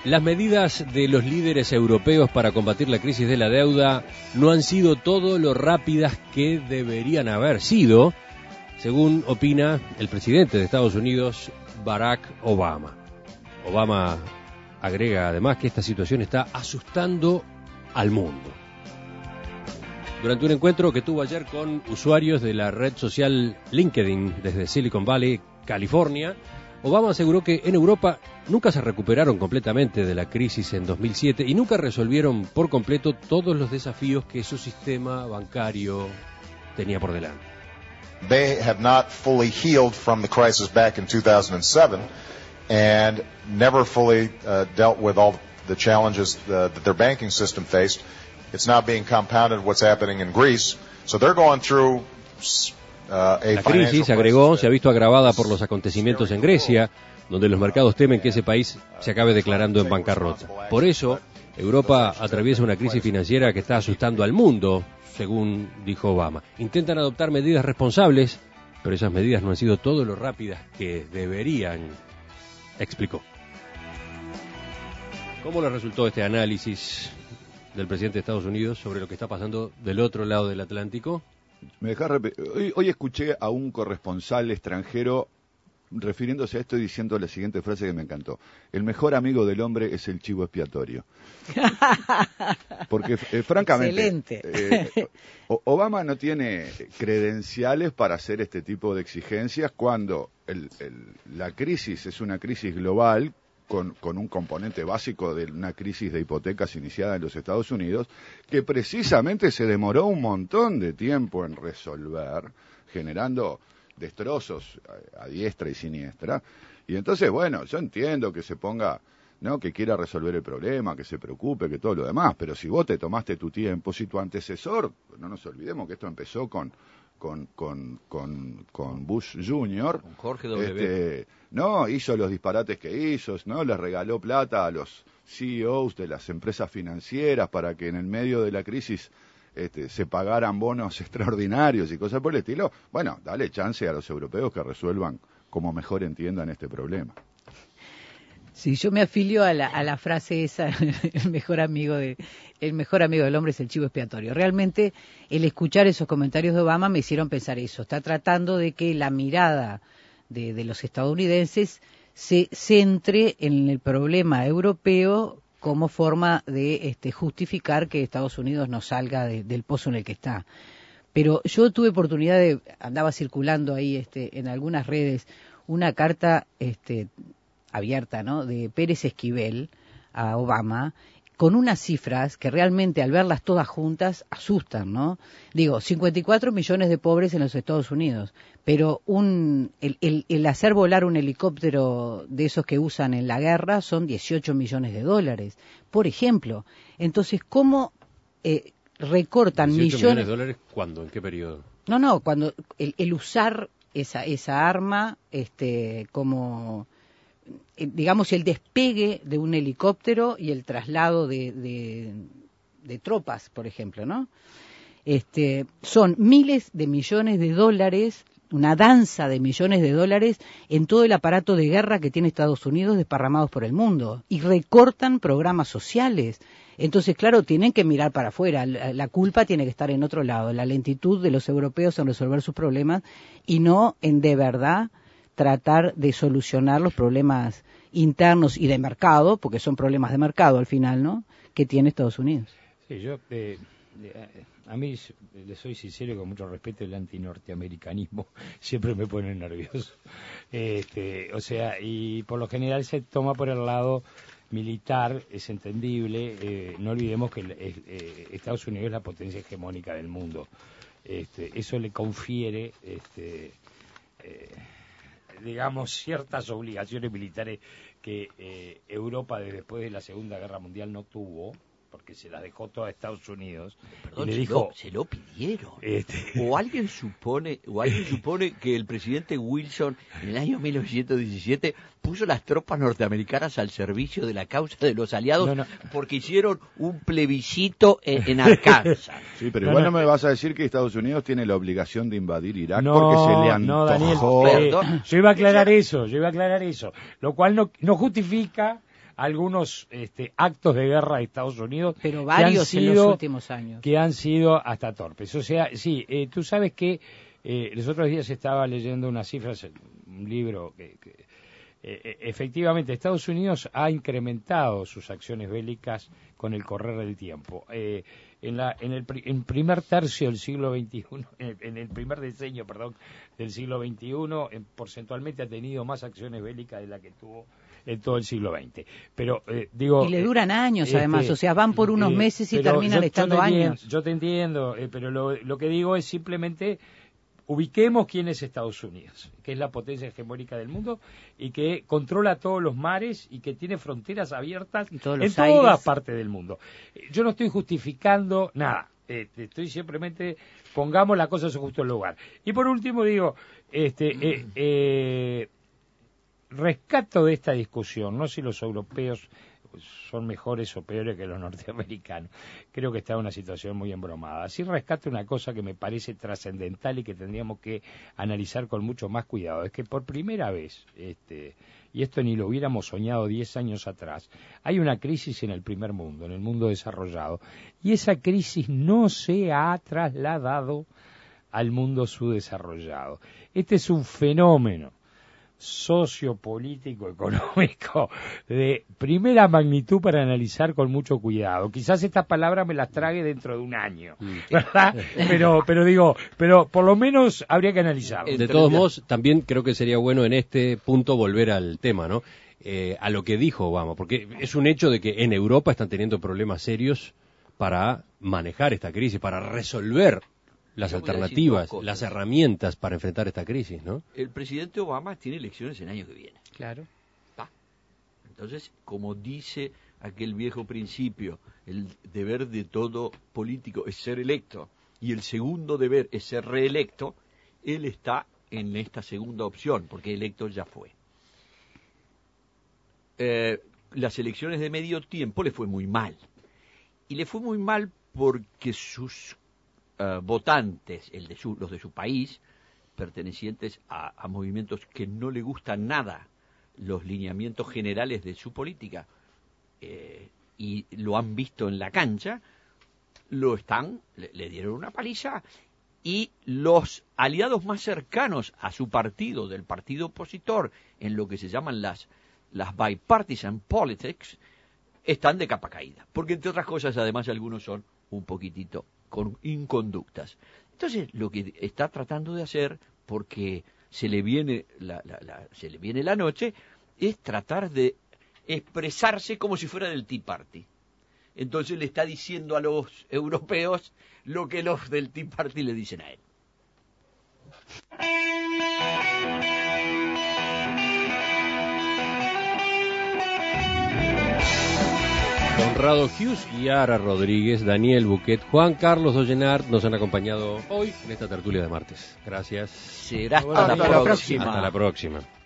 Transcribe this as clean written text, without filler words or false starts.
Las medidas de los líderes europeos para combatir la crisis de la deuda no han sido todo lo rápidas que deberían haber sido, según opina el presidente de Estados Unidos, Barack Obama. Obama agrega además que esta situación está asustando al mundo. Durante un encuentro que tuvo ayer con usuarios de la red social LinkedIn desde Silicon Valley, California, Obama aseguró que en Europa nunca se recuperaron completamente de la crisis en 2007 y nunca resolvieron por completo todos los desafíos que su sistema bancario tenía por delante. They have not fully healed from the crisis back in 2007 and never fully dealt with all the challenges that their banking system faced. It's now being compounded what's happening in Greece. So they're going through La crisis, agregó, se ha visto agravada por los acontecimientos en Grecia, donde los mercados temen que ese país se acabe declarando en bancarrota. Por eso, Europa atraviesa una crisis financiera que está asustando al mundo, según dijo Obama. Intentan adoptar medidas responsables, pero esas medidas no han sido todo lo rápidas que deberían, explicó. ¿Cómo le resultó este análisis del presidente de Estados Unidos sobre lo que está pasando del otro lado del Atlántico? Hoy escuché a un corresponsal extranjero refiriéndose a esto y diciendo la siguiente frase que me encantó: el mejor amigo del hombre es el chivo expiatorio. Porque francamente Obama no tiene credenciales para hacer este tipo de exigencias cuando la crisis es una crisis global con un componente básico de una crisis de hipotecas iniciada en los Estados Unidos, que precisamente se demoró un montón de tiempo en resolver, generando destrozos a diestra y siniestra. Y entonces, bueno, yo entiendo que se ponga, ¿no?, que quiera resolver el problema, que se preocupe, que todo lo demás, pero si vos te tomaste tu tiempo, si tu antecesor, no nos olvidemos que esto empezó con Bush Jr., con Jorge W. no hizo los disparates que hizo, no les regaló plata a los CEOs de las empresas financieras para que en el medio de la crisis se pagaran bonos extraordinarios y cosas por el estilo. Bueno, dale chance a los europeos que resuelvan como mejor entiendan este problema. Sí, yo me afilio a la frase esa, el mejor amigo del hombre es el chivo expiatorio. Realmente, el escuchar esos comentarios de Obama me hicieron pensar eso. Está tratando de que la mirada de los estadounidenses se centre en el problema europeo como forma de justificar que Estados Unidos no salga del pozo en el que está. Pero yo tuve oportunidad andaba circulando ahí en algunas redes una carta abierta, ¿no?, de Pérez Esquivel a Obama, con unas cifras que realmente al verlas todas juntas asustan, ¿no? Digo, 54 millones de pobres en los Estados Unidos, pero el hacer volar un helicóptero de esos que usan en la guerra son 18 millones de dólares, por ejemplo. Entonces, ¿cómo recortan 18 millones de dólares? ¿Cuándo? ¿En qué periodo? No, cuando el usar esa arma como digamos el despegue de un helicóptero y el traslado de tropas, por ejemplo, ¿no? Son miles de millones de dólares, una danza de millones de dólares en todo el aparato de guerra que tiene Estados Unidos desparramados por el mundo, y recortan programas sociales. Entonces, claro, tienen que mirar para afuera, la culpa tiene que estar en otro lado, la lentitud de los europeos en resolver sus problemas y no en de verdad tratar de solucionar los problemas internos y de mercado, porque son problemas de mercado al final, ¿no?, que tiene Estados Unidos. Sí, yo a mí, le soy sincero y con mucho respeto, el antinorteamericanismo siempre me pone nervioso. O sea, y por lo general se toma por el lado militar, es entendible. No olvidemos que Estados Unidos es la potencia hegemónica del mundo. Eso le confiere digamos, ciertas obligaciones militares que Europa después de la Segunda Guerra Mundial no tuvo, porque se las dejó toda a Estados Unidos. Perdón, y le dijo, se lo pidieron. O alguien supone que el presidente Wilson en el año 1917 puso las tropas norteamericanas al servicio de la causa de los aliados porque hicieron un plebiscito en Arkansas. Sí, pero igual no me vas a decir que Estados Unidos tiene la obligación de invadir Irak porque se le antojó. Daniel, yo iba a aclarar eso, lo cual no justifica algunos actos de guerra de Estados Unidos, pero varios en los últimos años, que han sido hasta torpes. O sea, sí, tú sabes que los otros días estaba leyendo unas cifras, un libro que efectivamente Estados Unidos ha incrementado sus acciones bélicas con el correr del tiempo. En el primer tercio del siglo XXI, en el primer decenio, del siglo XXI, porcentualmente ha tenido más acciones bélicas de las que tuvo en todo el siglo XX. Pero digo, y le duran años, además, o sea, van por unos meses y terminan estando años. Yo te entiendo, pero lo que digo es simplemente ubiquemos quién es Estados Unidos, que es la potencia hegemónica del mundo y que controla todos los mares y que tiene fronteras abiertas en todas partes del mundo. Yo no estoy justificando nada, estoy simplemente pongamos la cosa en su justo lugar. Y por último digo, rescato de esta discusión, no si los europeos son mejores o peores que los norteamericanos. Creo que está en una situación muy embromada. Sí rescato una cosa que me parece trascendental y que tendríamos que analizar con mucho más cuidado. Es que por primera vez, y esto ni lo hubiéramos soñado 10 años atrás, hay una crisis en el primer mundo, en el mundo desarrollado. Y esa crisis no se ha trasladado al mundo subdesarrollado. Este es un fenómeno sociopolítico, económico, de primera magnitud para analizar con mucho cuidado. Quizás estas palabras me las trague dentro de un año, ¿verdad? Pero por lo menos habría que analizarlo. De todos modos, también creo que sería bueno en este punto volver al tema, ¿no? A lo que dijo Obama, porque es un hecho de que en Europa están teniendo problemas serios para manejar esta crisis, para resolver las alternativas, las herramientas para enfrentar esta crisis, ¿no? El presidente Obama tiene elecciones el año que viene. Claro. Entonces, como dice aquel viejo principio, el deber de todo político es ser electo y el segundo deber es ser reelecto, él está en esta segunda opción, porque electo ya fue. Las elecciones de medio tiempo le fue muy mal. Y le fue muy mal porque sus votantes, los de su país, pertenecientes a movimientos que no le gustan nada los lineamientos generales de su política, y lo han visto en la cancha, le dieron una paliza, y los aliados más cercanos a su partido, del partido opositor, en lo que se llaman las bipartisan politics, están de capa caída, porque entre otras cosas, además, algunos son un poquitito con inconductas. Entonces, lo que está tratando de hacer, porque se le viene la noche, es tratar de expresarse como si fuera del Tea Party. Entonces le está diciendo a los europeos lo que los del Tea Party le dicen a él. Conrado Hughes, Yara Rodríguez, Daniel Buquet, Juan Carlos Ollenard nos han acompañado hoy en esta tertulia de martes. Gracias. Será hasta la próxima. Hasta la próxima.